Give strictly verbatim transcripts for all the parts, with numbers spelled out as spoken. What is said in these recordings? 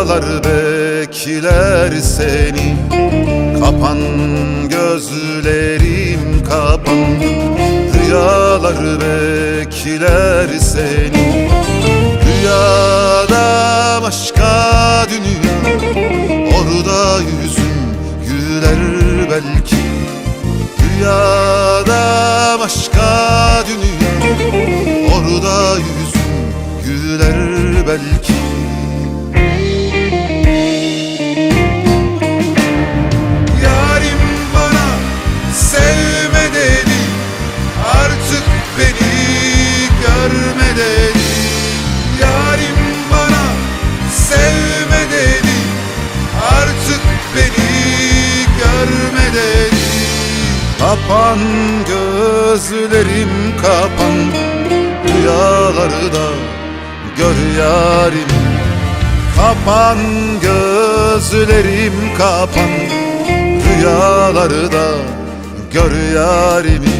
Rüyalar bekler seni. Kapan gözlerim kapan. Rüyalar bekler seni. Rüyada başka dünya, orada yüzün güler belki. Rüyada başka dünya, orada yüzün güler belki. Yarim bana sevme dedi, artık beni görme dedi. Yarim bana sevme dedi, artık beni görme dedi. Kapan gözlerim kapan, rüyalarda gör yarim. Kapan gözlerim kapan, rüyalarda gör yarimi.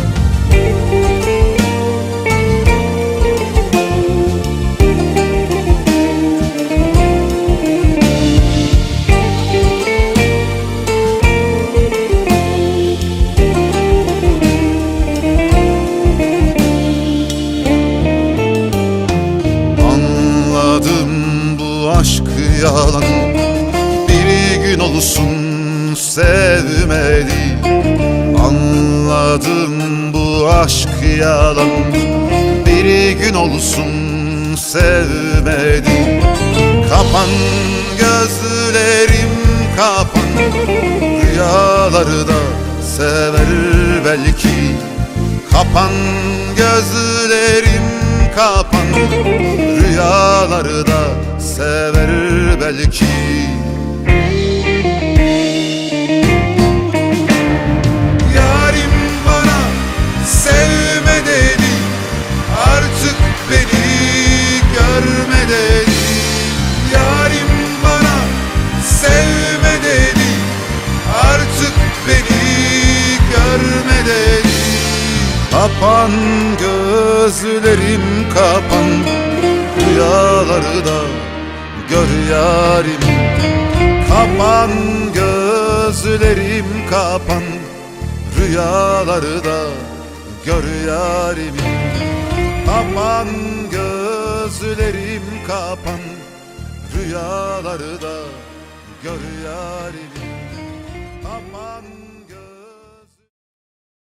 Aşk yalan, bir gün olsun sevmedi. Anladım bu aşk yalan, bir gün olsun sevmedi. Kapan gözlerim kapan, rüyalarda sever belki. Kapan gözlerim kapan, rüyalarda sever belki. Yarim bana sevme dedi, artık beni görme dedi. Yarim bana sevme dedi, artık beni görme dedi. Kapan gözlerim kapan, rüyalarda gör yarim. Kapan gözlerim kapan, rüyalarda gör yarimi. Kapan gözlerim kapan, rüyalarda gör yarimi. Kapan